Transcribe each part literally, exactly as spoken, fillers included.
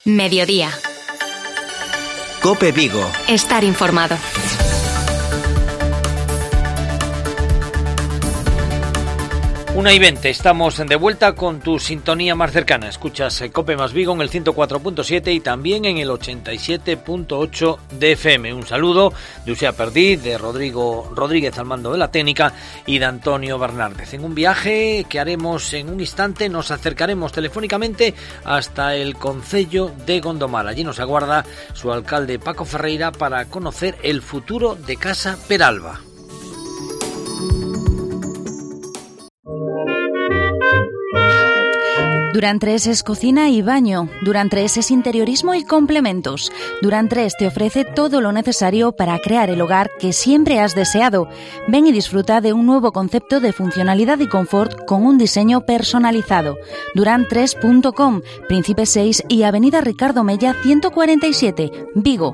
Mediodía. COPE Vigo. Estar informado. Una y veinte, estamos de vuelta con tu sintonía más cercana. Escuchas COPE más Vigo en el ciento cuatro punto siete y también en el ochenta y siete punto ocho de F M. Un saludo de Usea Perdiz, de Rodrigo Rodríguez al mando de la técnica y de Antonio Bernárdez. En un viaje que haremos en un instante, nos acercaremos telefónicamente hasta el concello de Gondomar. Allí nos aguarda su alcalde Paco Ferreira para conocer el futuro de Casa Peralba. Durant tres es cocina y baño, Durant tres es interiorismo y complementos, Durant tres te ofrece todo lo necesario para crear el hogar que siempre has deseado. Ven y disfruta de un nuevo concepto de funcionalidad y confort con un diseño personalizado. Durant tres punto com, Príncipe seis y Avenida Ricardo Mella ciento cuarenta y siete, Vigo.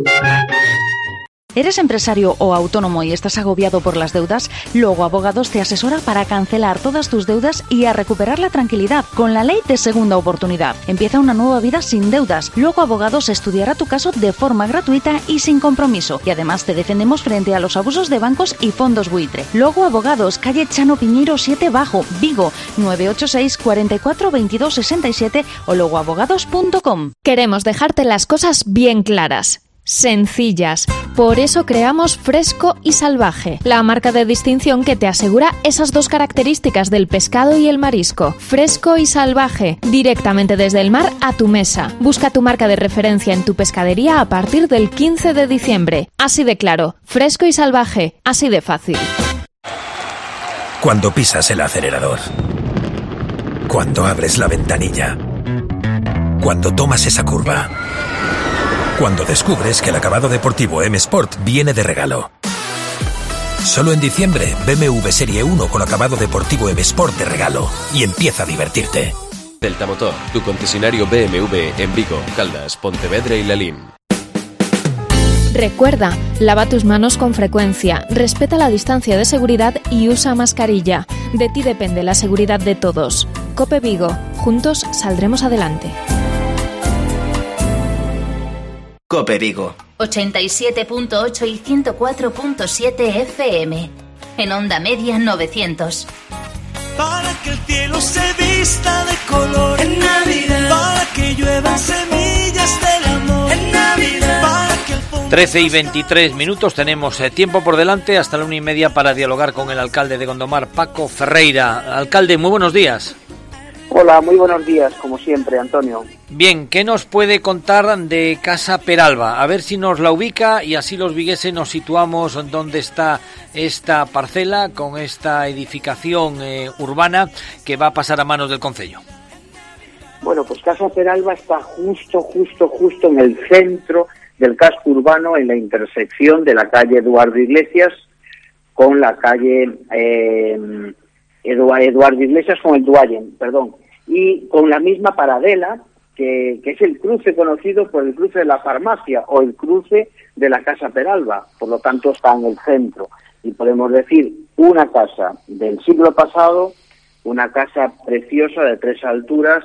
¿Eres empresario o autónomo y estás agobiado por las deudas? Logo Abogados te asesora para cancelar todas tus deudas y a recuperar la tranquilidad con la ley de segunda oportunidad. Empieza una nueva vida sin deudas. Logo Abogados estudiará tu caso de forma gratuita y sin compromiso. Y además te defendemos frente a los abusos de bancos y fondos buitre. Logo Abogados, calle Chano Piñeiro siete Bajo, Vigo, nueve ocho seis, cuarenta y cuatro, veintidós sesenta y siete o logoabogados punto com. Queremos dejarte las cosas bien claras. Sencillas. Por eso creamos Fresco y Salvaje, la marca de distinción que te asegura esas dos características del pescado y el marisco. Fresco y Salvaje, directamente desde el mar a tu mesa. Busca tu marca de referencia en tu pescadería a partir del quince de diciembre. Así de claro, Fresco y Salvaje, así de fácil. Cuando pisas el acelerador, cuando abres la ventanilla, cuando tomas esa curva, cuando descubres que el acabado deportivo M Sport viene de regalo. Solo en diciembre, B M W Serie uno con acabado deportivo M Sport de regalo. Y empieza a divertirte. Delta Motor, tu concesionario B M W en Vigo, Caldas, Pontevedra y Lalín. Recuerda, lava tus manos con frecuencia, respeta la distancia de seguridad y usa mascarilla. De ti depende la seguridad de todos. COPE Vigo, juntos saldremos adelante. COPE Vigo. ochenta y siete punto ocho y ciento cuatro punto siete F M. En onda media novecientos. Para que el cielo se vista de color en Navidad. Para que lluevan semillas del amor en Navidad. Para que el fondo... trece y veintitrés minutos, tenemos eh, tiempo por delante hasta la una y media para dialogar con el alcalde de Gondomar, Paco Ferreira. Alcalde, muy buenos días. Hola, muy buenos días, como siempre, Antonio. Bien, ¿qué nos puede contar de Casa Peralba? A ver si nos la ubica y así los vigueses nos situamos dónde está esta parcela con esta edificación eh, urbana que va a pasar a manos del concello. Bueno, pues Casa Peralba está justo, justo, justo en el centro del casco urbano, en la intersección de la calle Eduardo Iglesias con la calle... Eh, Eduardo Iglesias con el Duayen, perdón, y con la misma paradela que, que es el cruce conocido por el cruce de la farmacia o el cruce de la Casa Peralba, por lo tanto está en el centro y podemos decir una casa del siglo pasado, una casa preciosa de tres alturas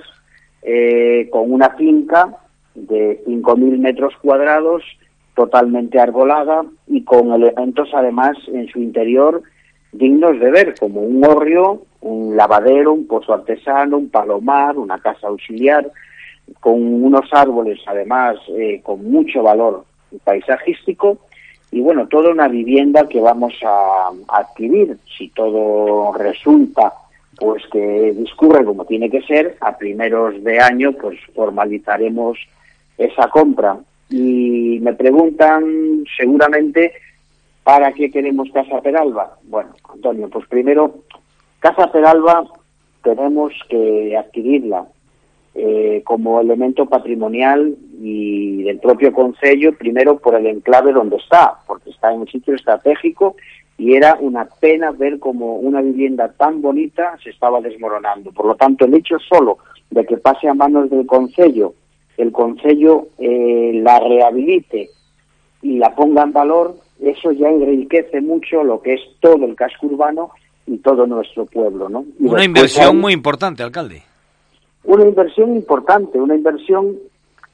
eh, con una finca de cinco mil metros cuadrados totalmente arbolada y con elementos además en su interior dignos de ver, como un hórreo, un lavadero, un pozo artesano, un palomar, una casa auxiliar, con unos árboles además eh, con mucho valor paisajístico y bueno, toda una vivienda que vamos a, a adquirir, si todo resulta pues que discurre como tiene que ser, a primeros de año pues formalizaremos esa compra. Y me preguntan seguramente ¿para qué queremos Casa Peralba? Bueno, Antonio, pues primero, Casa Peralba tenemos que adquirirla eh, como elemento patrimonial y del propio concello, primero por el enclave donde está, porque está en un sitio estratégico y era una pena ver como una vivienda tan bonita se estaba desmoronando. Por lo tanto, el hecho solo de que pase a manos del concello, el concello eh, la rehabilite y la ponga en valor, eso ya enriquece mucho lo que es todo el casco urbano y todo nuestro pueblo, ¿no? Y una inversión hay... muy importante, alcalde. Una inversión importante, una inversión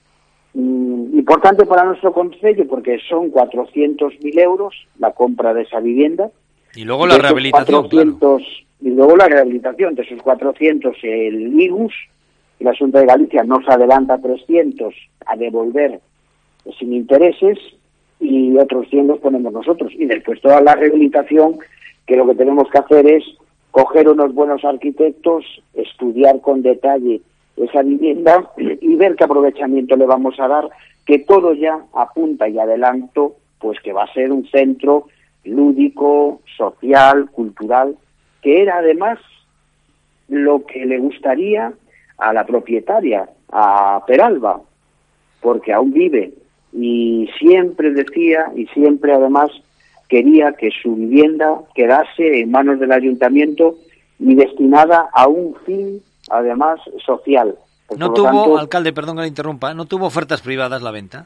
Mm, importante para nuestro concello porque son cuatrocientos mil euros la compra de esa vivienda. Y luego la rehabilitación, cuatrocientos, claro. Y luego la rehabilitación, de esos cuatrocientos el I G U S, y la Xunta de Galicia nos adelanta trescientos a devolver sin intereses y otros cien los ponemos nosotros. Y después toda la rehabilitación, que lo que tenemos que hacer es coger unos buenos arquitectos, estudiar con detalle esa vivienda y ver qué aprovechamiento le vamos a dar, que todo ya apunta y adelanto pues que va a ser un centro lúdico, social, cultural, que era además lo que le gustaría a la propietaria, a Peralba, porque aún vive y siempre decía y siempre además quería que su vivienda quedase en manos del ayuntamiento y destinada a un fin además social. Pues, ¿No tuvo, tanto, alcalde, perdón que le interrumpa, no tuvo ofertas privadas la venta?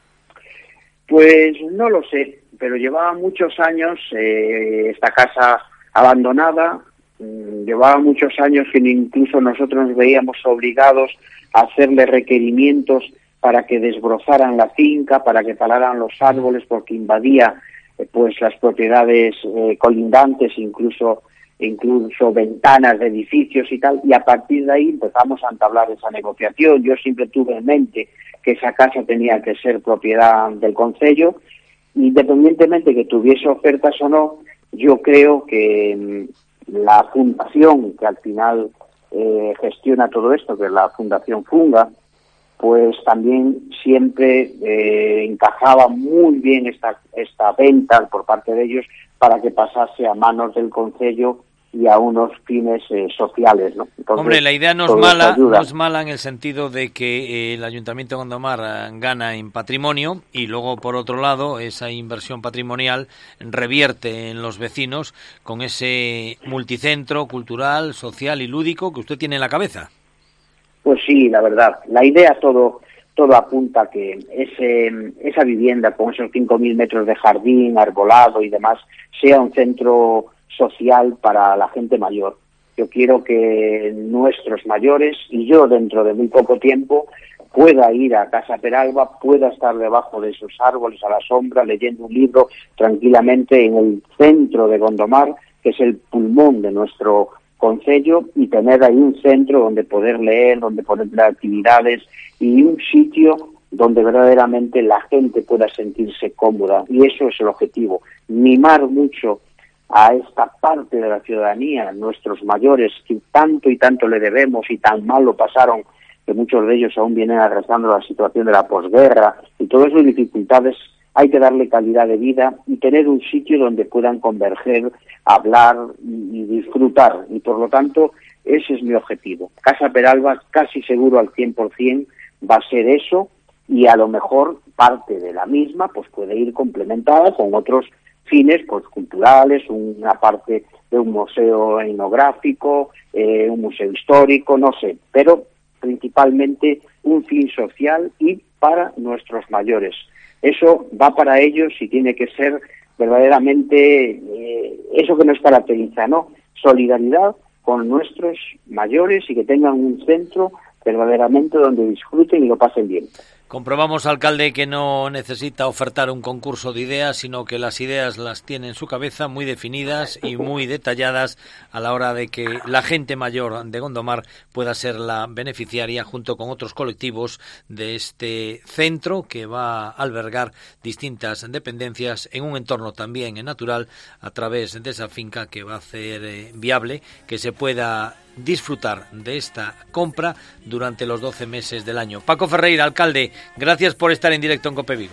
Pues no lo sé, pero llevaba muchos años eh, esta casa abandonada, mmm, llevaba muchos años que incluso nosotros nos veíamos obligados a hacerle requerimientos para que desbrozaran la finca, para que talaran los árboles, porque invadía eh, pues las propiedades eh, colindantes, incluso incluso ventanas de edificios y tal, y a partir de ahí empezamos a entablar esa negociación. Yo siempre tuve en mente que esa casa tenía que ser propiedad del concello, independientemente que tuviese ofertas o no. Yo creo que mmm, la fundación que al final eh, gestiona todo esto, que es la Fundación Funga, pues también siempre eh, encajaba muy bien esta esta venta por parte de ellos para que pasase a manos del concello y a unos fines eh, sociales, ¿no? Entonces, hombre, la idea no es mala, no es mala en el sentido de que eh, el Ayuntamiento de Gondomar eh, gana en patrimonio y luego, por otro lado, esa inversión patrimonial revierte en los vecinos con ese multicentro cultural, social y lúdico que usted tiene en la cabeza. Pues sí, la verdad. La idea todo todo apunta a que ese esa vivienda con esos cinco mil metros de jardín, arbolado y demás sea un centro social para la gente mayor. Yo quiero que nuestros mayores y yo dentro de muy poco tiempo pueda ir a Casa Peralba, pueda estar debajo de esos árboles a la sombra leyendo un libro tranquilamente en el centro de Gondomar, que es el pulmón de nuestro concello, y tener ahí un centro donde poder leer, donde poder tener actividades y un sitio donde verdaderamente la gente pueda sentirse cómoda. Y eso es el objetivo, mimar mucho a esta parte de la ciudadanía, nuestros mayores, que tanto y tanto le debemos y tan mal lo pasaron, que muchos de ellos aún vienen arrastrando la situación de la posguerra, y todas esas dificultades. Hay que darle calidad de vida y tener un sitio donde puedan converger, hablar y, y disfrutar. Y por lo tanto, ese es mi objetivo. Casa Peralba, casi seguro al cien por ciento, va a ser eso, y a lo mejor parte de la misma pues puede ir complementada con otros fines pues culturales, una parte de un museo etnográfico, eh, un museo histórico, no sé, pero principalmente un fin social y para nuestros mayores. Eso va para ellos y tiene que ser verdaderamente eh, eso que nos caracteriza, ¿no? Solidaridad con nuestros mayores y que tengan un centro verdaderamente donde disfruten y lo pasen bien. Comprobamos, alcalde, que no necesita ofertar un concurso de ideas, sino que las ideas las tiene en su cabeza muy definidas y muy detalladas a la hora de que la gente mayor de Gondomar pueda ser la beneficiaria junto con otros colectivos de este centro que va a albergar distintas dependencias en un entorno también natural a través de esa finca que va a hacer eh, viable que se pueda disfrutar de esta compra durante los doce meses del año. Paco Ferreira, alcalde, gracias por estar en directo en COPE Vigo.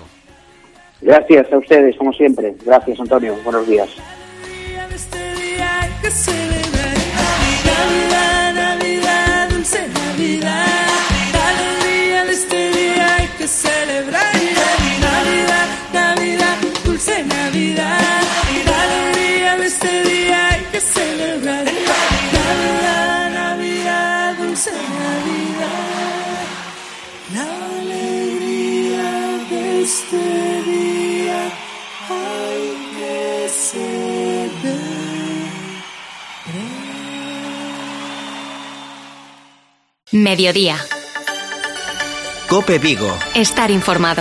Gracias a ustedes, como siempre. Gracias, Antonio. Buenos días. Navidad, Navidad, dulce Navidad, alegría de este día hay que celebrar. Navidad, Navidad, dulce Navidad, alegría de este día hay que celebrar. Navidad, Navidad, dulce Navidad, la alegría de este día hay que celebrar. Mediodía. COPE Vigo. Estar informado.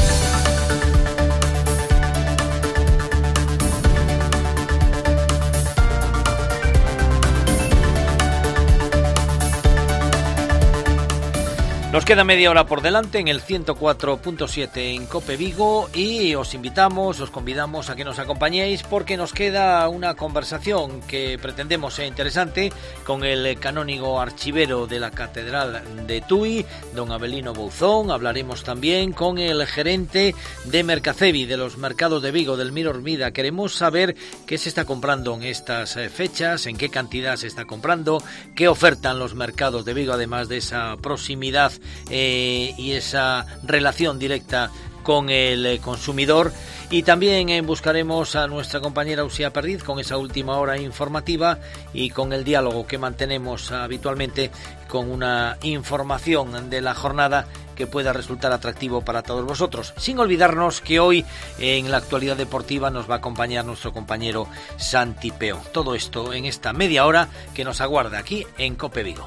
Nos queda media hora por delante en el ciento cuatro punto siete en COPE Vigo y os invitamos, os convidamos a que nos acompañéis porque nos queda una conversación que pretendemos sea interesante con el canónigo archivero de la Catedral de Tui, don Avelino Bouzón. Hablaremos también con el gerente de Mercacevi, de los mercados de Vigo, del Mir Ormida. Queremos saber qué se está comprando en estas fechas, en qué cantidad se está comprando, qué ofertan los mercados de Vigo, además de esa proximidad Eh, y esa relación directa con el eh, consumidor. Y también eh, buscaremos a nuestra compañera Uxía Perdiz con esa última hora informativa y con el diálogo que mantenemos habitualmente con una información de la jornada que pueda resultar atractivo para todos vosotros. Sin olvidarnos que hoy en la actualidad deportiva nos va a acompañar nuestro compañero Santi Peo. Todo esto en esta media hora que nos aguarda aquí en COPE Vigo.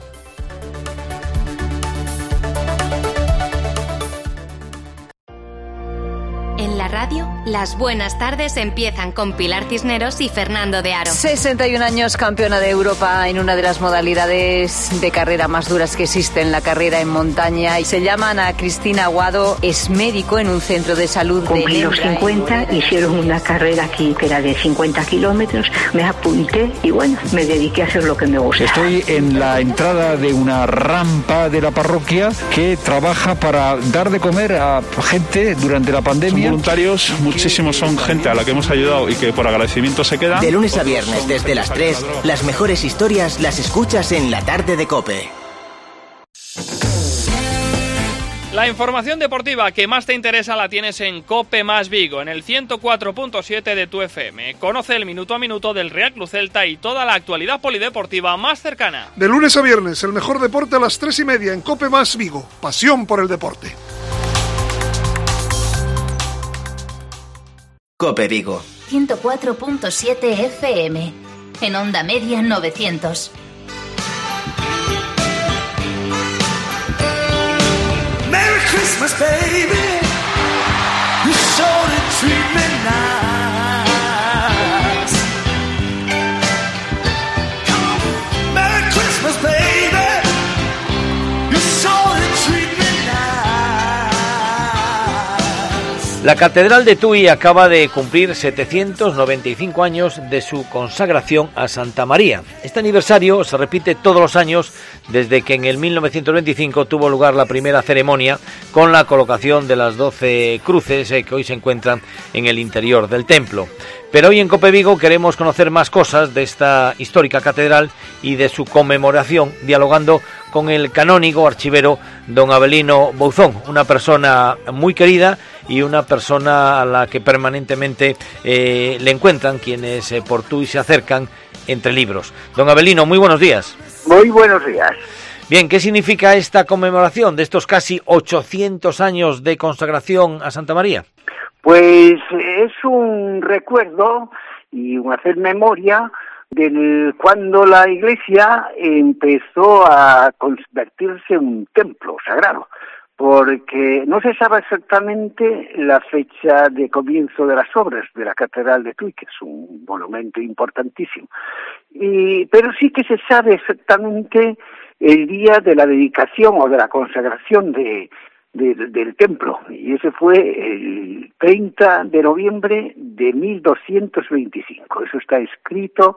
En la radio, las buenas tardes empiezan con Pilar Cisneros y Fernando de Aro. sesenta y un años, campeona de Europa en una de las modalidades de carrera más duras que existen, la carrera en montaña. Y se llama Ana Cristina Aguado, es médico en un centro de salud. Cumplí los cincuenta, hicieron una carrera aquí que era de cincuenta kilómetros, me apunté y bueno, me dediqué a hacer lo que me gusta. Estoy en la entrada de una rampa de la parroquia que trabaja para dar de comer a gente durante la pandemia. Voluntarios, muchísimos son gente a la que hemos ayudado y que por agradecimiento se quedan. De lunes a viernes desde las tres, las mejores historias las escuchas en la tarde de COPE. La información deportiva que más te interesa la tienes en COPE más Vigo, en el ciento cuatro punto siete de tu F M. Conoce el minuto a minuto del Real Club Celta y toda la actualidad polideportiva más cercana. De lunes a viernes, el mejor deporte a las tres y media en COPE más Vigo. Pasión por el deporte. COPE Vigo. ciento cuatro punto siete F M. En onda media novecientos. Merry Christmas, baby. You sure did treat me nice. Merry Christmas, baby. You sure did treat me nice. La Catedral de Tui acaba de cumplir setecientos noventa y cinco años de su consagración a Santa María. Este aniversario se repite todos los años desde que en el mil novecientos veinticinco tuvo lugar la primera ceremonia con la colocación de las doce cruces eh, que hoy se encuentran en el interior del templo. Pero hoy en COPE Vigo queremos conocer más cosas de esta histórica catedral y de su conmemoración, dialogando con el canónigo archivero don Avelino Bouzón, una persona muy querida y una persona a la que permanentemente eh, le encuentran quienes eh, por Tui se acercan entre libros. Don Avelino, muy buenos días. Muy buenos días. Bien, ¿qué significa esta conmemoración de estos casi ochocientos años de consagración a Santa María? Pues es un recuerdo y un hacer memoria del cuando la Iglesia empezó a convertirse en un templo sagrado, porque no se sabe exactamente la fecha de comienzo de las obras de la Catedral de Tui, que es un monumento importantísimo, y, pero sí que se sabe exactamente el día de la dedicación o de la consagración de De, de, del templo, y ese fue el treinta de noviembre de mil doscientos veinticinco. Eso está escrito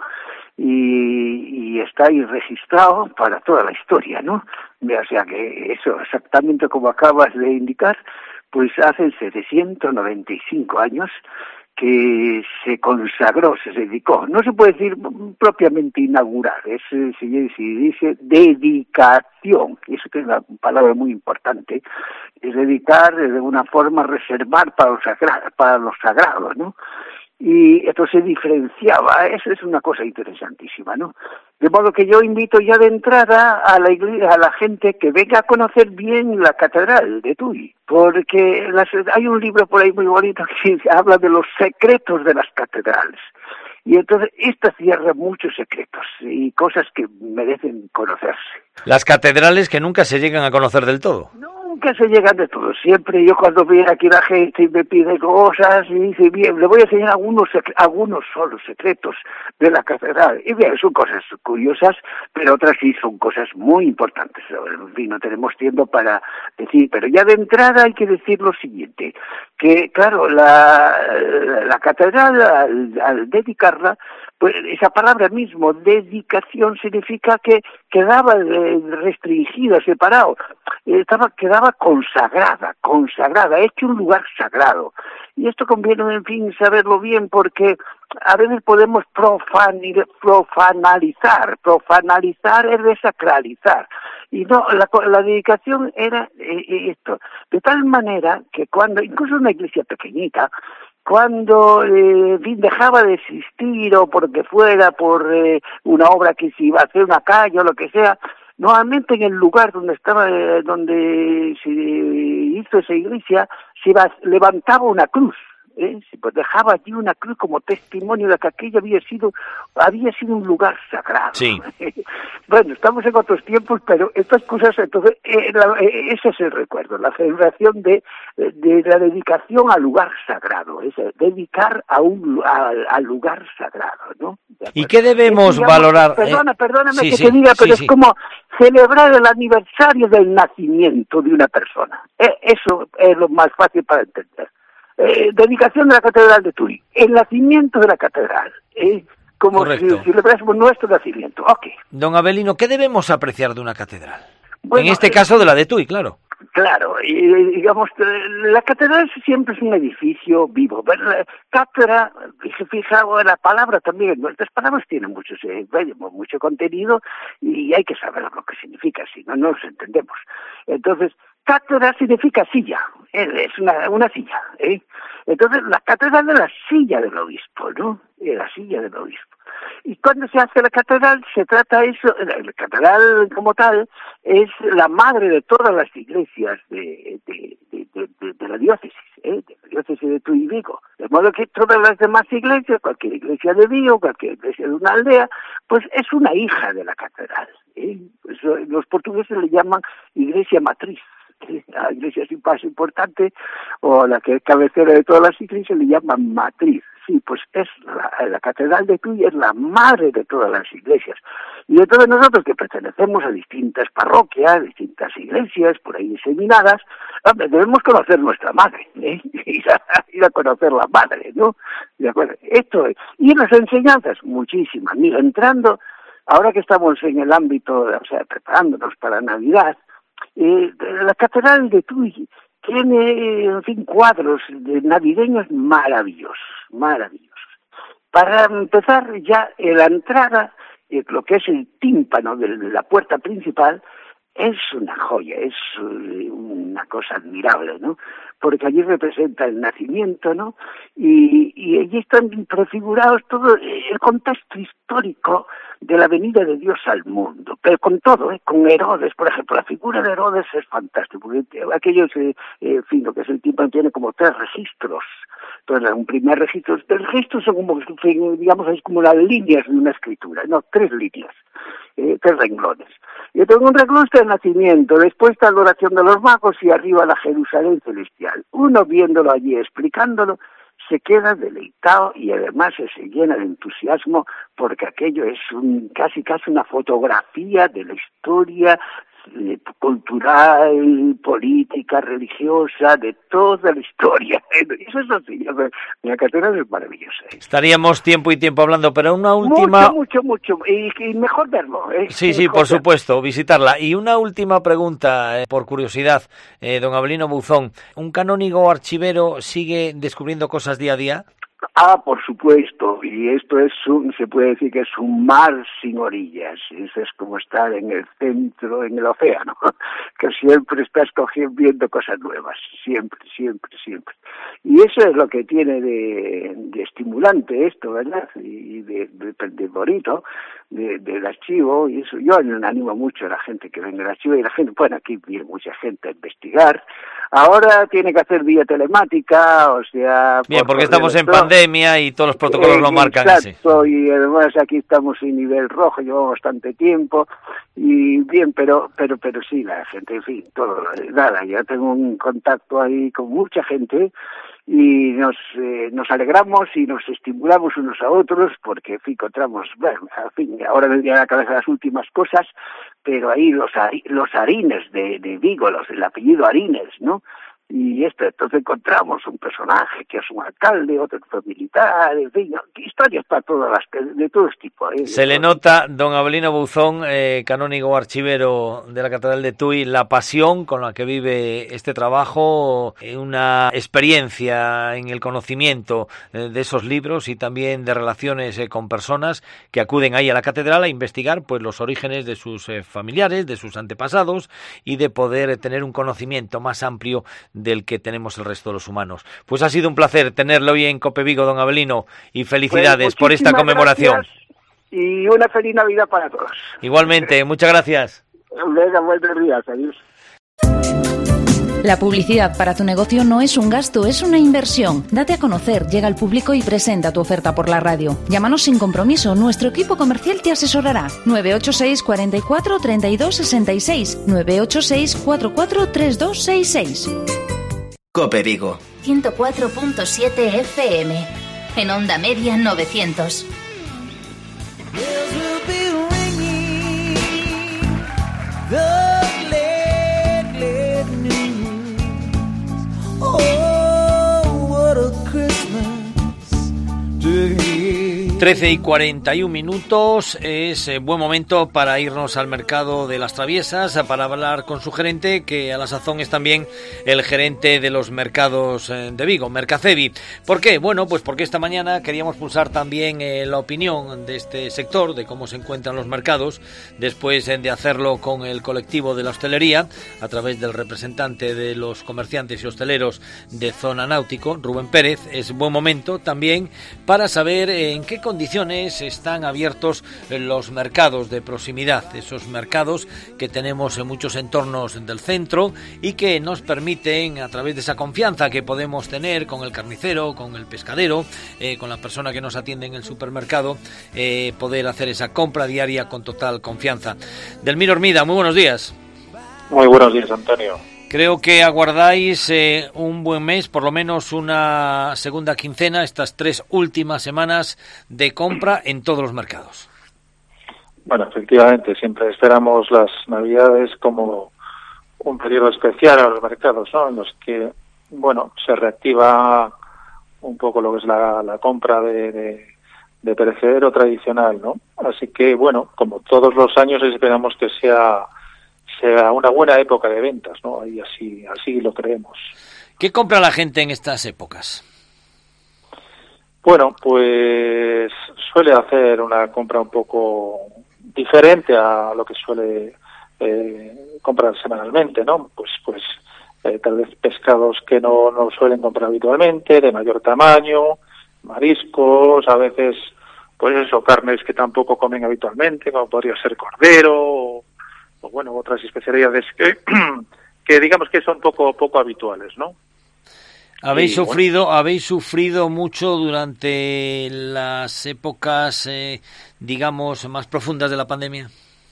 y, y está ahí registrado para toda la historia, ¿no? O sea que eso, exactamente como acabas de indicar, pues hace setecientos noventa y cinco años que se consagró, se dedicó. No se puede decir propiamente inaugurar, es, se, se dice dedicación, y eso es una palabra muy importante, es dedicar de una forma, reservar para los sagrados, para los sagrados, ¿no? Y esto se diferenciaba, eso es una cosa interesantísima, ¿no? De modo que yo invito ya de entrada a la iglesia, a la gente que venga a conocer bien la Catedral de Tui, porque las, hay un libro por ahí muy bonito que habla de los secretos de las catedrales. Y entonces esta cierra muchos secretos y cosas que merecen conocerse. Las catedrales que nunca se llegan a conocer del todo. No, nunca se llegan de todo. Siempre yo cuando viene aquí la gente y me pide cosas y dice, bien, le voy a enseñar algunos algunos solos secretos de la catedral. Y bien, son cosas curiosas, pero otras sí son cosas muy importantes. En fin, no tenemos tiempo para decir, pero ya de entrada hay que decir lo siguiente, que claro, la, la catedral al, al dedicarla, pues esa palabra mismo, dedicación, significa que quedaba restringida, separado, estaba, quedaba consagrada, consagrada, hecho un lugar sagrado. Y esto conviene, en fin, saberlo bien, porque a veces podemos profanir, profanalizar, profanalizar es desacralizar. Y no, la, la dedicación era eh, esto, de tal manera que cuando, incluso una iglesia pequeñita, cuando eh, dejaba de existir o porque fuera por eh, una obra que se iba a hacer, una calle o lo que sea, nuevamente en el lugar donde estaba, eh, donde se hizo esa iglesia, se iba, levantaba una cruz. ¿Eh? Pues dejaba allí una cruz como testimonio de que aquello había sido había sido un lugar sagrado. Sí. Bueno, estamos en otros tiempos, pero estas cosas, entonces, eh, la, eh, ese es el recuerdo, la celebración de, de la dedicación al lugar sagrado, es dedicar a un al, al lugar sagrado, ¿no? ¿Y qué debemos es, digamos, valorar? Perdona, eh, perdóname sí, que sí, te diga, pero sí, es sí. como celebrar el aniversario del nacimiento de una persona. Eh, eso es lo más fácil para entender. Eh, dedicación de la Catedral de Tui, el nacimiento de la catedral, eh, como Correcto. si celebrásemos nuestro nacimiento. Ok. Don Avelino, ¿qué debemos apreciar de una catedral? Bueno, en este eh, caso de la de Tui, claro. Claro, y digamos, la catedral siempre es un edificio vivo. La cátedra, fijaos, la palabra también, nuestras palabras tienen mucho, mucho contenido y hay que saber lo que significa, si no, no nos entendemos. Entonces, cátedra significa silla, es una, una silla, ¿eh? Entonces, la catedral es la silla del obispo, ¿no? Es la silla del obispo. Y cuando se hace la catedral, se trata eso, la catedral como tal es la madre de todas las iglesias de, de, de, de, de, de la diócesis, ¿eh? de la diócesis de Tui y Vigo. De modo que todas las demás iglesias, cualquier iglesia de Vigo, cualquier iglesia de una aldea, pues es una hija de la catedral, ¿eh? Pues, los portugueses le llaman iglesia matriz. La iglesia sin paso importante, o la que es cabecera de todas las iglesias, le llaman matriz. Sí, pues es la, la catedral de Tui es la madre de todas las iglesias. Y entonces nosotros que pertenecemos a distintas parroquias, distintas iglesias, por ahí diseminadas, debemos conocer nuestra madre, ¿eh? ir, a, ir a conocer la madre, ¿no? ¿De acuerdo? Esto es. Y en las enseñanzas, muchísimas. Mira, entrando, ahora que estamos en el ámbito, o sea, preparándonos para Navidad, Eh, la catedral de Tui tiene, en fin, cuadros de navideños maravillosos, maravillosos. Para empezar, ya en la entrada, eh, lo que es el tímpano de la puerta principal, es una joya, es uh, una cosa admirable, ¿no? Porque allí representa el nacimiento, ¿no? Y, y allí están prefigurados todo el contexto histórico de la venida de Dios al mundo, pero con todo, ¿eh? Con Herodes, por ejemplo, la figura de Herodes es fantástica, porque aquellos, eh, en fin, lo que es el tímpano tiene como tres registros. Entonces, un primer registro, tres registros son como, digamos, es como las líneas de una escritura, no, tres líneas, eh, tres renglones. Y tengo un renglón está el nacimiento, después está la oración de los magos y arriba la Jerusalén celestial. Uno viéndolo allí, explicándolo, se queda deleitado y además se llena de entusiasmo porque aquello es un, casi casi una fotografía de la historia eh, cultural, política, religiosa, de toda la historia. Eso es así, la catedral es maravillosa. Estaríamos tiempo y tiempo hablando, pero una última... Mucho, mucho, mucho, y, y mejor verlo. ¿eh? Sí, sí, por supuesto, visitarla. Y una última pregunta, eh, por curiosidad, eh, don Avelino Buzón, ¿un canónigo archivero sigue descubriendo cosas día a día? Ah, por supuesto, y esto es un, se puede decir que es un mar sin orillas, eso es como estar en el centro, en el océano, que siempre estás cogiendo, viendo cosas nuevas, siempre, siempre, siempre. Y eso es lo que tiene de, de estimulante esto, ¿verdad? Y de, de, de bonito, de, del archivo, y eso yo animo mucho a la gente que venga al archivo, y la gente, bueno, aquí viene mucha gente a investigar. Ahora tiene que hacer vía telemática, o sea... Bien, por porque estamos en pandemia y todos los protocolos eh, lo marcan. Exacto, así. Y además aquí estamos en nivel rojo, llevamos bastante tiempo, y bien, pero pero pero sí, la gente, en fin, todo, nada, ya tengo un contacto ahí con mucha gente, y nos eh, nos alegramos y nos estimulamos unos a otros, porque en fin, encontramos, bueno, en fin, ahora me vienen a la cabeza las últimas cosas, pero ahí los los Arines de, de Vigo, los, el apellido Arines, ¿no? Y esto, entonces encontramos un personaje que es un alcalde, otro que fue militar, en fin, historias para todas las, de todos tipos. ¿eh? Se le nota, don Abelino Bouzón, eh, canónigo archivero de la Catedral de Tui, la pasión con la que vive este trabajo, eh, una experiencia en el conocimiento eh, de esos libros y también de relaciones eh, con personas que acuden ahí a la catedral a investigar pues los orígenes de sus eh, familiares, de sus antepasados, y de poder eh, tener un conocimiento más amplio del que tenemos el resto de los humanos. Pues ha sido un placer tenerlo hoy en Cope Vigo, don Abelino, y felicidades pues por esta conmemoración. Y una feliz Navidad para todos. Igualmente, muchas gracias. Venga, buenos días, adiós. La publicidad para tu negocio no es un gasto, es una inversión. Date a conocer, llega al público y presenta tu oferta por la radio. Llámanos sin compromiso, nuestro equipo comercial te asesorará. nueve ocho seis, cuarenta y cuatro, treinta y dos, sesenta y seis. nueve ocho seis, cuarenta y cuatro, treinta y dos, sesenta y seis. Cope Vigo. ciento cuatro punto siete F M. En onda media novecientos. trece y cuarenta y un minutos, es eh, buen momento para irnos al mercado de las Traviesas, para hablar con su gerente, que a la sazón es también el gerente de los mercados eh, de Vigo, Mercacevi. ¿Por qué? Bueno, pues porque esta mañana queríamos pulsar también eh, la opinión de este sector, de cómo se encuentran los mercados, después eh, de hacerlo con el colectivo de la hostelería, a través del representante de los comerciantes y hosteleros de Zona Náutico, Rubén Pérez. Es buen momento también para saber eh, en qué condiciones están abiertos los mercados de proximidad, esos mercados que tenemos en muchos entornos del centro y que nos permiten, a través de esa confianza que podemos tener con el carnicero, con el pescadero, eh, con la persona que nos atiende en el supermercado, eh, poder hacer esa compra diaria con total confianza. Delmiro Hermida, muy buenos días. Muy buenos días, Antonio. Creo que aguardáis eh, un buen mes, por lo menos una segunda quincena, estas tres últimas semanas de compra en todos los mercados. Bueno, efectivamente, siempre esperamos las Navidades como un periodo especial a los mercados, ¿no? En los que, bueno, se reactiva un poco lo que es la, la compra de, de, de perecedero tradicional, ¿no? Así que, bueno, como todos los años esperamos que sea... sea una buena época de ventas, ¿no? Y así, así lo creemos. ¿Qué compra la gente en estas épocas? Bueno, pues suele hacer una compra un poco diferente a lo que suele eh, comprar semanalmente, ¿no? Pues, pues eh, tal vez pescados que no, no suelen comprar habitualmente, de mayor tamaño, mariscos, a veces, pues eso, carnes que tampoco comen habitualmente, como podría ser cordero, o, o bueno, otras especialidades que, que digamos que son poco poco habituales, ¿no? ¿Habéis y, sufrido bueno, habéis sufrido mucho durante las épocas, eh, digamos, más profundas de la pandemia?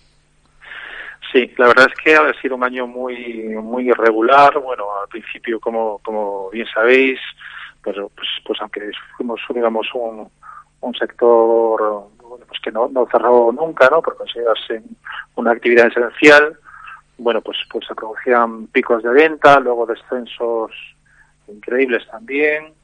Sí, la verdad es que ha sido un año muy muy irregular. Bueno, al principio, como como bien sabéis, pues pues, pues aunque fuimos, digamos, un, un sector pues que no, no cerró nunca, ¿no? Por considerarse una actividad esencial. Bueno, pues pues se producían picos de venta, luego descensos increíbles también,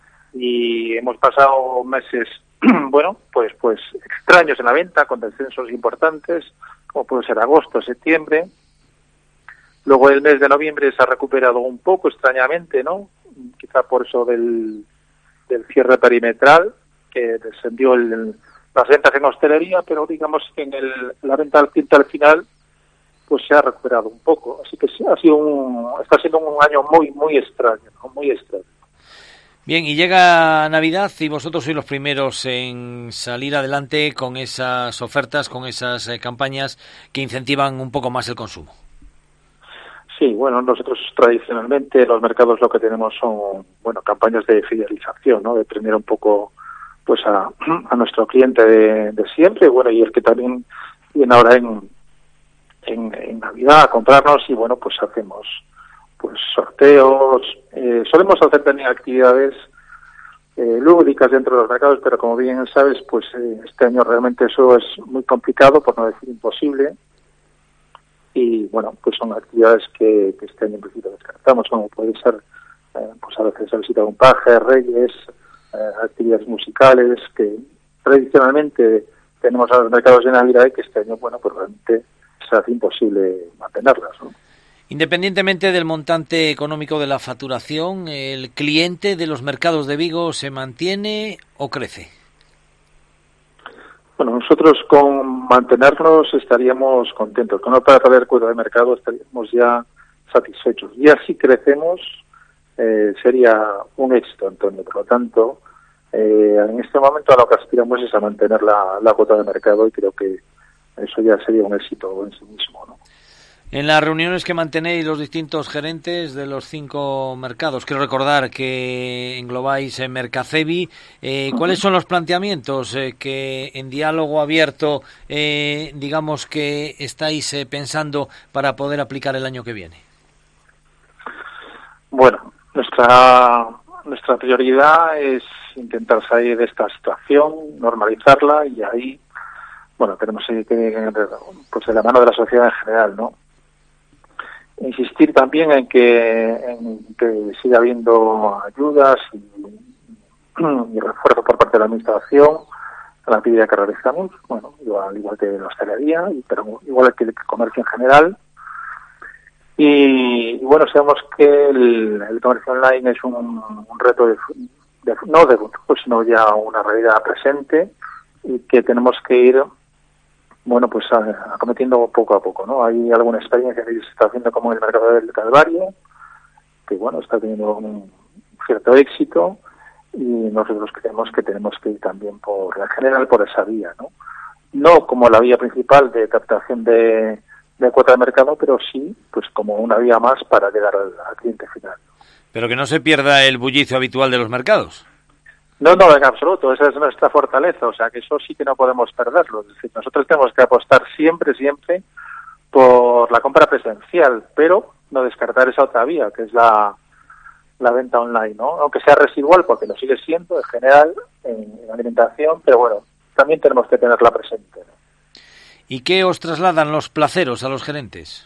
y hemos pasado meses, bueno, pues pues extraños en la venta, con descensos importantes, como puede ser agosto, septiembre. Luego el mes de noviembre se ha recuperado un poco, extrañamente, ¿no? Quizá por eso del, del cierre perimetral, que descendió el, las ventas en hostelería, pero digamos que en el, la venta al cliente al final pues se ha recuperado un poco. Así que sí, ha sido un, está siendo un año muy muy extraño, ¿no? Muy extraño. Bien, y llega Navidad y vosotros sois los primeros en salir adelante con esas ofertas, con esas eh, campañas que incentivan un poco más el consumo. Sí, bueno, nosotros tradicionalmente los mercados lo que tenemos son, bueno, campañas de fidelización, ¿no? De premiar un poco, pues, a, a nuestro cliente de, de siempre, bueno, y el que también viene ahora en, en, en Navidad a comprarnos, y bueno, pues hacemos pues sorteos, eh, solemos hacer también actividades eh, lúdicas dentro de los mercados, pero como bien sabes, pues eh, este año realmente eso es muy complicado, por no decir imposible, y bueno, pues son actividades que, que este año en principio descartamos, como puede ser eh, pues a veces la visita de un paje, reyes, eh, actividades musicales que tradicionalmente tenemos a los mercados de Navidad y que este año, bueno, pues realmente se hace imposible mantenerlas, ¿no? Independientemente del montante económico de la facturación, ¿el cliente de los mercados de Vigo se mantiene o crece? Bueno, nosotros con mantenernos estaríamos contentos. Con no perder cuota de mercado estaríamos ya satisfechos. Y así crecemos, eh, sería un éxito, Antonio. Por lo tanto, eh, en este momento a lo que aspiramos es a mantener la, la cuota de mercado, y creo que eso ya sería un éxito en sí mismo, ¿no? En las reuniones que mantenéis los distintos gerentes de los cinco mercados, quiero recordar que englobáis en Mercacevi, eh, ¿cuáles son los planteamientos eh, que en diálogo abierto, eh, digamos, que estáis eh, pensando para poder aplicar el año que viene? Bueno, nuestra nuestra prioridad es intentar salir de esta situación, normalizarla, y ahí, bueno, tenemos que, pues de la mano de la sociedad en general, ¿no? Insistir también en que, en que siga habiendo ayudas y, y refuerzo por parte de la administración a la actividad que realizamos, bueno, igual, igual que la hostelería, pero igual que el comercio en general. Y, y bueno, sabemos que el, el comercio online es un, un reto de, de, no de futuro, sino ya una realidad presente, y que tenemos que ir, bueno, pues acometiendo poco a poco, ¿no? Hay alguna experiencia que se está haciendo como el mercado del Calvario, que bueno, está teniendo un cierto éxito, y nosotros creemos que tenemos que ir también por la general por esa vía, ¿no? No como la vía principal de captación de, de cuota de mercado, pero sí, pues como una vía más para llegar al, al cliente final. Pero que no se pierda el bullicio habitual de los mercados. No, no, en absoluto, esa es nuestra fortaleza, o sea que eso sí que no podemos perderlo. Es decir, nosotros tenemos que apostar siempre, siempre por la compra presencial, pero no descartar esa otra vía, que es la, la venta online, ¿no? Aunque sea residual, porque lo sigue siendo en general en, en alimentación, pero bueno, también tenemos que tenerla presente, ¿no? ¿Y qué os trasladan los placeros a los gerentes?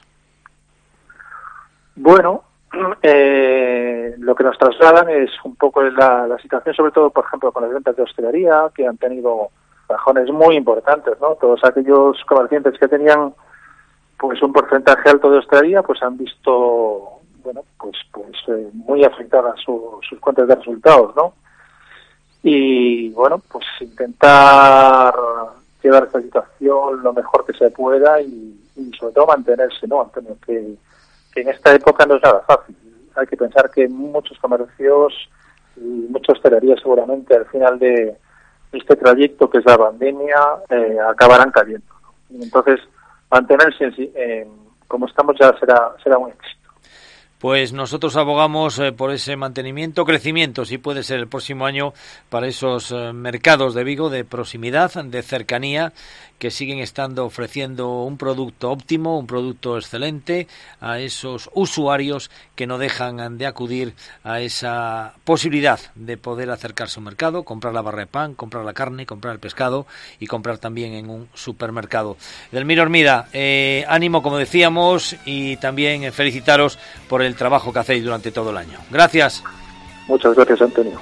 Bueno, Eh, lo que nos trasladan es un poco la, la situación, sobre todo, por ejemplo, con las ventas de hostelería, que han tenido bajones muy importantes, ¿no? Todos aquellos comerciantes que tenían pues un porcentaje alto de hostelería, pues han visto, bueno, pues pues eh, muy afectadas su, sus cuentas de resultados, ¿no? Y bueno, pues intentar llevar esta situación lo mejor que se pueda, y, y sobre todo mantenerse, ¿no, Antonio? Que que en esta época no es nada fácil. Hay que pensar que muchos comercios y mucha hostelería seguramente al final de este trayecto que es la pandemia eh, acabarán cayendo, ¿no? Y entonces mantenerse en, eh, como estamos ya será será un éxito. Pues nosotros abogamos eh, por ese mantenimiento, crecimiento, si puede ser el próximo año, para esos eh, mercados de Vigo de proximidad, de cercanía, que siguen estando ofreciendo un producto óptimo, un producto excelente a esos usuarios que no dejan de acudir a esa posibilidad de poder acercarse a un mercado, comprar la barra de pan, comprar la carne, comprar el pescado y comprar también en un supermercado. Edelmiro Hermida, eh, ánimo, como decíamos, y también eh, felicitaros por el trabajo que hacéis durante todo el año. Gracias. Muchas gracias, Antonio.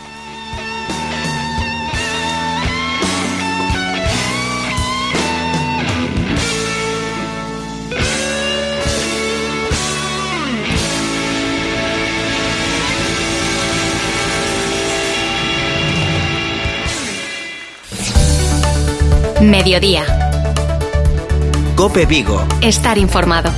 Mediodía. COPE Vigo. Estar informado.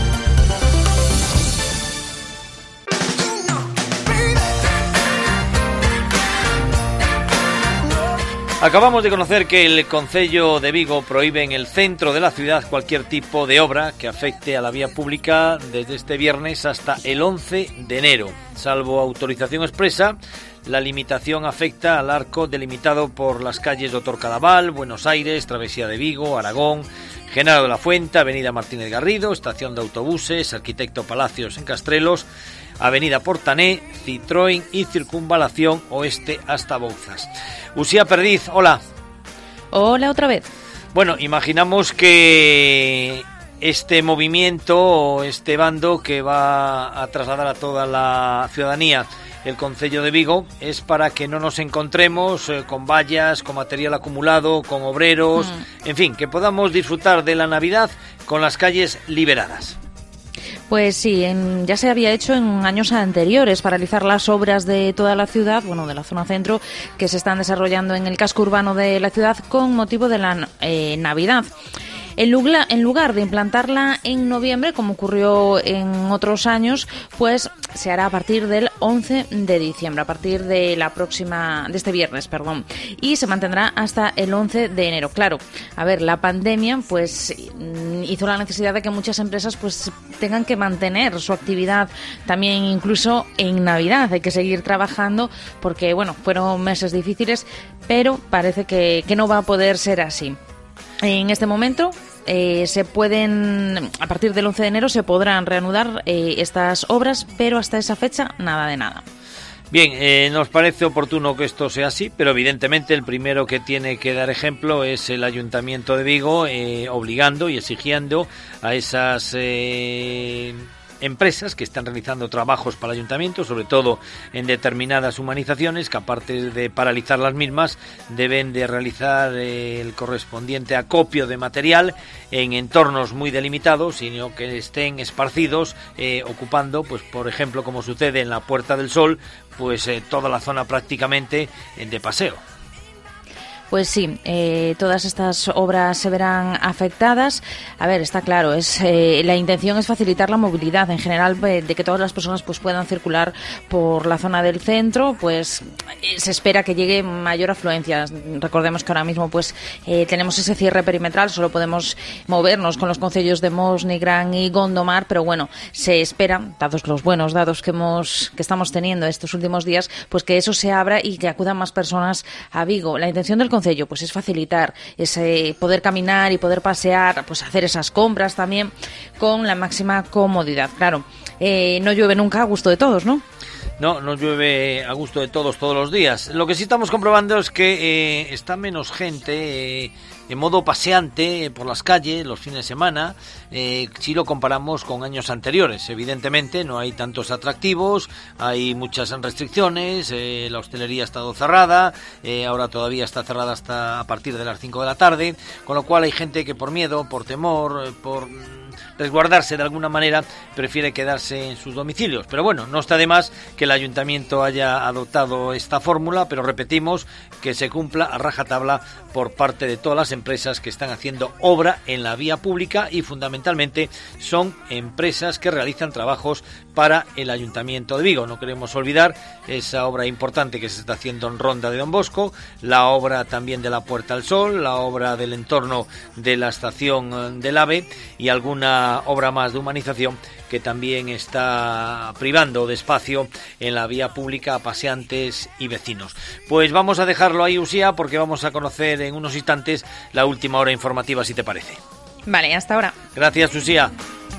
Acabamos de conocer que el Concello de Vigo prohíbe en el centro de la ciudad cualquier tipo de obra que afecte a la vía pública desde este viernes hasta el once de enero. Salvo autorización expresa, la limitación afecta al arco delimitado por las calles Doctor Cadaval, Buenos Aires, Travesía de Vigo, Aragón, Genaro de la Fuente, Avenida Martínez Garrido, Estación de Autobuses, Arquitecto Palacios en Castrelos, Avenida Portané, Citroën y Circunvalación Oeste hasta Bouzas. Usía Perdiz, hola. Hola otra vez. Bueno, imaginamos que este movimiento o este bando que va a trasladar a toda la ciudadanía el Concello de Vigo es para que no nos encontremos eh, con vallas, con material acumulado, con obreros, mm. en fin, que podamos disfrutar de la Navidad con las calles liberadas. Pues sí, en, ya se había hecho en años anteriores paralizar las obras de toda la ciudad, bueno, de la zona centro, que se están desarrollando en el casco urbano de la ciudad con motivo de la eh, Navidad. En lugar, en lugar de implantarla en noviembre, como ocurrió en otros años, pues se hará a partir del once de diciembre, a partir de la próxima, de este viernes, perdón, y se mantendrá hasta el once de enero. Claro, a ver, la pandemia pues hizo la necesidad de que muchas empresas pues tengan que mantener su actividad también incluso en Navidad. Hay que seguir trabajando porque, bueno, fueron meses difíciles, pero parece que, que no va a poder ser así. En este momento eh, se pueden, a partir del once de enero se podrán reanudar eh, estas obras, pero hasta esa fecha nada de nada. Bien, eh, nos parece oportuno que esto sea así, pero evidentemente el primero que tiene que dar ejemplo es el Ayuntamiento de Vigo, eh, obligando y exigiendo a esas Eh, empresas que están realizando trabajos para el ayuntamiento, sobre todo en determinadas humanizaciones, que aparte de paralizar las mismas, deben de realizar eh, el correspondiente acopio de material en entornos muy delimitados, sino que estén esparcidos, eh, ocupando, pues por ejemplo, como sucede en la Puerta del Sol, pues eh, toda la zona prácticamente eh, de paseo. Pues sí, eh, todas estas obras se verán afectadas. A ver, está claro, es eh, la intención es facilitar la movilidad en general, eh, de que todas las personas pues puedan circular por la zona del centro. Pues eh, se espera que llegue mayor afluencia. Recordemos que ahora mismo pues eh, tenemos ese cierre perimetral, solo podemos movernos con los concellos de Mos, Nigrán y Gondomar, pero bueno, se espera, dados los buenos datos que hemos que estamos teniendo estos últimos días, pues que eso se abra y que acudan más personas a Vigo. La intención del Concello pues es facilitar ese poder caminar y poder pasear, pues hacer esas compras también con la máxima comodidad. Claro, eh, no llueve nunca a gusto de todos, ¿no? No, no llueve a gusto de todos todos los días. Lo que sí estamos comprobando es que eh, está menos gente eh, en modo paseante eh, por las calles los fines de semana, eh, si lo comparamos con años anteriores. Evidentemente no hay tantos atractivos, hay muchas restricciones, eh, la hostelería ha estado cerrada, eh, ahora todavía está cerrada hasta a partir de las cinco de la tarde, con lo cual hay gente que por miedo, por temor, eh, por resguardarse de alguna manera, prefiere quedarse en sus domicilios. Pero bueno, no está de más que el ayuntamiento haya adoptado esta fórmula, pero repetimos que se cumpla a rajatabla por parte de todas las empresas que están haciendo obra en la vía pública, y fundamentalmente son empresas que realizan trabajos para el Ayuntamiento de Vigo. No queremos olvidar esa obra importante que se está haciendo en Ronda de Don Bosco, la obra también de la Puerta del Sol, la obra del entorno de la estación del AVE y alguna obra más de humanización que también está privando de espacio en la vía pública a paseantes y vecinos. Pues vamos a dejarlo ahí, Usía, porque vamos a conocer en unos instantes la última hora informativa, si te parece. Vale, hasta ahora. Gracias, Usía.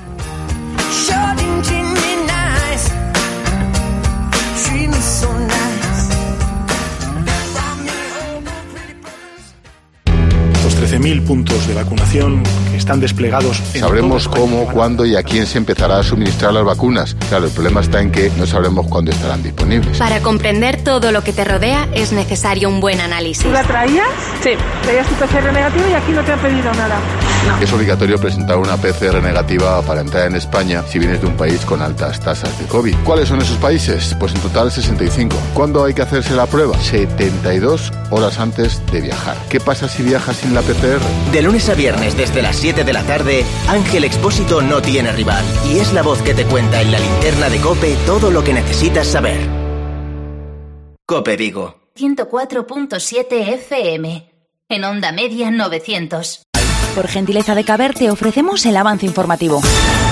trece mil puntos de vacunación que están desplegados en Sabremos todo cómo, cuándo y a quién se empezará a suministrar las vacunas. Claro, el problema está en que no sabremos cuándo estarán disponibles. Para comprender todo lo que te rodea es necesario un buen análisis. ¿Tú la traías? Sí. Traías tu P C R negativo y aquí no te han pedido nada. No. Es obligatorio presentar una P C R negativa para entrar en España si vienes de un país con altas tasas de COVID. ¿Cuáles son esos países? Pues en total sesenta y cinco. ¿Cuándo hay que hacerse la prueba? setenta y dos horas antes de viajar. ¿Qué pasa si viajas sin la P C R? De lunes a viernes desde las siete de la tarde, Ángel Expósito no tiene rival y es la voz que te cuenta en la linterna de COPE todo lo que necesitas saber. COPE Vigo. ciento cuatro punto siete F M. En Onda Media novecientos. Por gentileza de Caber te ofrecemos el avance informativo.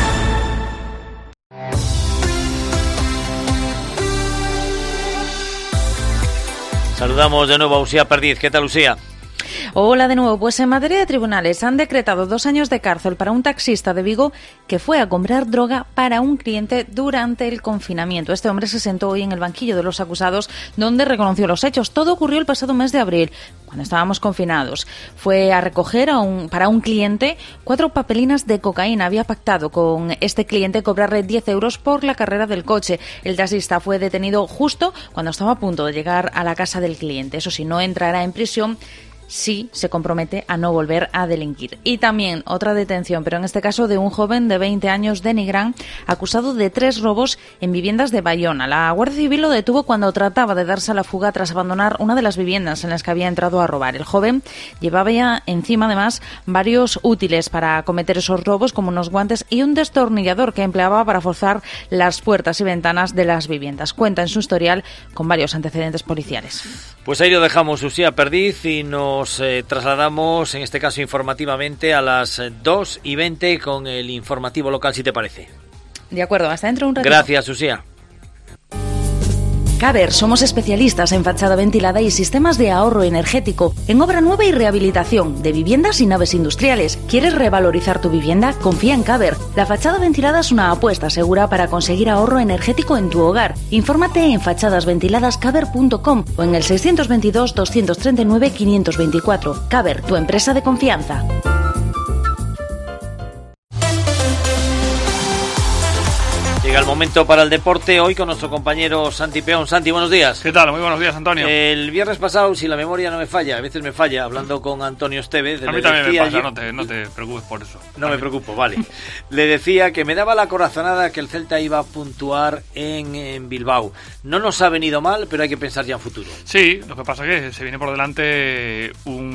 Saludamos de nuevo a Usía Perdiz. ¿Qué tal, Usía? Hola de nuevo. Pues en materia de tribunales han decretado dos años de cárcel para un taxista de Vigo que fue a comprar droga para un cliente durante el confinamiento. Este hombre se sentó hoy en el banquillo de los acusados, donde reconoció los hechos. Todo ocurrió el pasado mes de abril, cuando estábamos confinados. Fue a recoger a un, para un cliente cuatro papelinas de cocaína. Había pactado con este cliente cobrarle diez euros por la carrera del coche. El taxista fue detenido justo cuando estaba a punto de llegar a la casa del cliente. Eso sí, no entrará en prisión si se compromete a no volver a delinquir. Y también otra detención, pero en este caso de un joven de veinte años de Nigrán, acusado de tres robos en viviendas de Bayona. La Guardia Civil lo detuvo cuando trataba de darse a la fuga tras abandonar una de las viviendas en las que había entrado a robar. El joven llevaba ya encima, además, varios útiles para cometer esos robos, como unos guantes y un destornillador que empleaba para forzar las puertas y ventanas de las viviendas. Cuenta en su historial con varios antecedentes policiales. Pues ahí lo dejamos, Usía Perdiz, y nos Nos eh, trasladamos, en este caso informativamente, a las dos y veinte con el informativo local, si te parece. De acuerdo, hasta dentro de un ratito. Gracias, Usía. Caber, somos especialistas en fachada ventilada y sistemas de ahorro energético, en obra nueva y rehabilitación de viviendas y naves industriales. ¿Quieres revalorizar tu vivienda? Confía en Caber. La fachada ventilada es una apuesta segura para conseguir ahorro energético en tu hogar. Infórmate en fachadas ventiladas caber punto com o en el seiscientos veintidós, doscientos treinta y nueve, quinientos veinticuatro. Caber, tu empresa de confianza. Llega el momento para el deporte, hoy con nuestro compañero Santi Peón. Santi, buenos días. ¿Qué tal? Muy buenos días, Antonio. El viernes pasado, si la memoria no me falla, a veces me falla, hablando con Antonio Estevez. A mí también me pasa, yo, no, te, no te preocupes por eso. No me preocupo, vale. Le decía que me daba la corazonada que el Celta iba a puntuar en, en Bilbao. No nos ha venido mal, pero hay que pensar ya en futuro. Sí, lo que pasa es que se viene por delante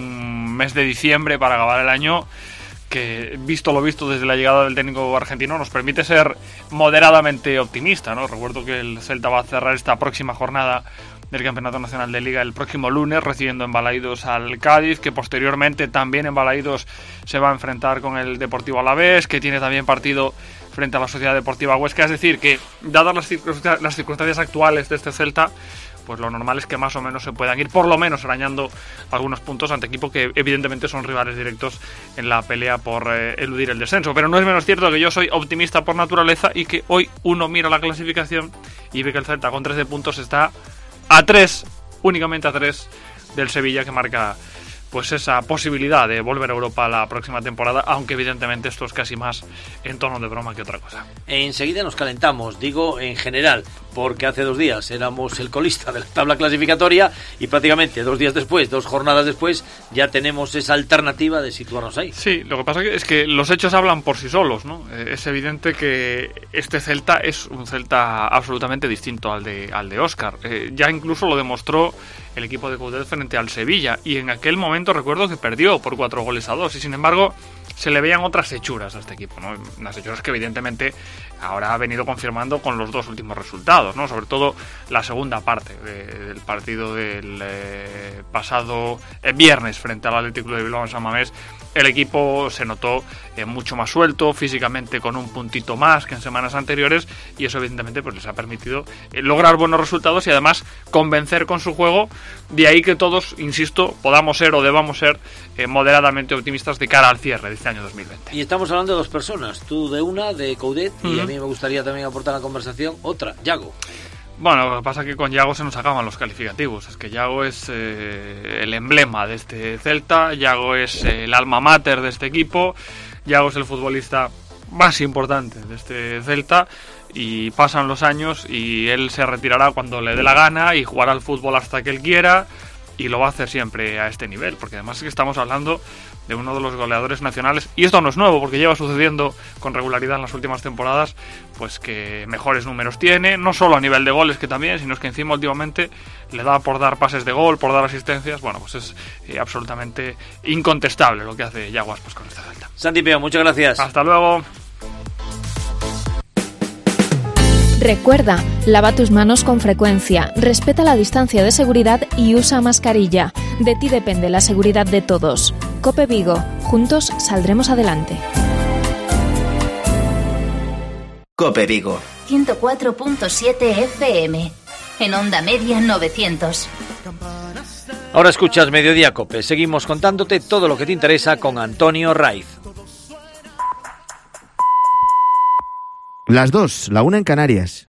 un mes de diciembre para acabar el año, que, visto lo visto desde la llegada del técnico argentino, nos permite ser moderadamente optimista, ¿no? Recuerdo que el Celta va a cerrar esta próxima jornada del Campeonato Nacional de Liga el próximo lunes, recibiendo en Balaídos al Cádiz, que posteriormente también en Balaídos se va a enfrentar con el Deportivo Alavés, que tiene también partido frente a la Sociedad Deportiva Huesca. Es decir, que dadas las circunstancias, las circunstancias actuales de este Celta, pues lo normal es que más o menos se puedan ir por lo menos arañando algunos puntos ante equipos que evidentemente son rivales directos en la pelea por eh, eludir el descenso. Pero no es menos cierto que yo soy optimista por naturaleza y que hoy uno mira la clasificación y ve que el Celta con trece puntos está a tres, únicamente a tres del Sevilla, que marca pues esa posibilidad de volver a Europa la próxima temporada, aunque evidentemente esto es casi más en tono de broma que otra cosa. Enseguida nos calentamos, digo en general, porque hace dos días éramos el colista de la tabla clasificatoria y prácticamente dos días después, dos jornadas después, ya tenemos esa alternativa de situarnos ahí. Sí, lo que pasa es que los hechos hablan por sí solos, ¿no? Es evidente que este Celta es un Celta absolutamente distinto al de, al de Óscar. Eh, ya incluso lo demostró el equipo de Coudet frente al Sevilla, y en aquel momento recuerdo que perdió por cuatro goles a dos, y sin embargo se le veían otras hechuras a este equipo, ¿no? Unas hechuras que evidentemente ahora ha venido confirmando con los dos últimos resultados, ¿no? Sobre todo la segunda parte de, del partido del eh, pasado eh, viernes frente al Athletic Club de Bilbao en San Mamés. El equipo se notó eh, mucho más suelto, físicamente con un puntito más que en semanas anteriores, y eso evidentemente pues les ha permitido eh, lograr buenos resultados y además convencer con su juego. De ahí que todos, insisto, podamos ser o debamos ser eh, moderadamente optimistas de cara al cierre de este año dos mil veinte. Y estamos hablando de dos personas, tú de una, de Coudet, uh-huh. y a mí me gustaría también aportar a la conversación otra, Yago. Bueno, lo que pasa es que con Yago se nos acaban los calificativos. Es que Yago es eh, el emblema de este Celta, Yago es eh, el alma mater de este equipo, Yago es el futbolista más importante de este Celta, y pasan los años y él se retirará cuando le dé la gana y jugará al fútbol hasta que él quiera, y lo va a hacer siempre a este nivel, porque además es que estamos hablando de uno de los goleadores nacionales, y esto no es nuevo porque lleva sucediendo con regularidad en las últimas temporadas, pues que mejores números tiene, no solo a nivel de goles, que también, sino es que encima últimamente le da por dar pases de gol, por dar asistencias. Bueno, pues es eh, absolutamente incontestable lo que hace Yago Aspas con esta Celta. Santi Peo, muchas gracias. Hasta luego. Recuerda, lava tus manos con frecuencia, respeta la distancia de seguridad y usa mascarilla. De ti depende la seguridad de todos. COPE Vigo, juntos saldremos adelante. COPE Vigo. ciento cuatro punto siete F M. En Onda Media novecientos. Ahora escuchas Mediodía COPE. Seguimos contándote todo lo que te interesa con Antonio Raiz. Las dos, la una en Canarias.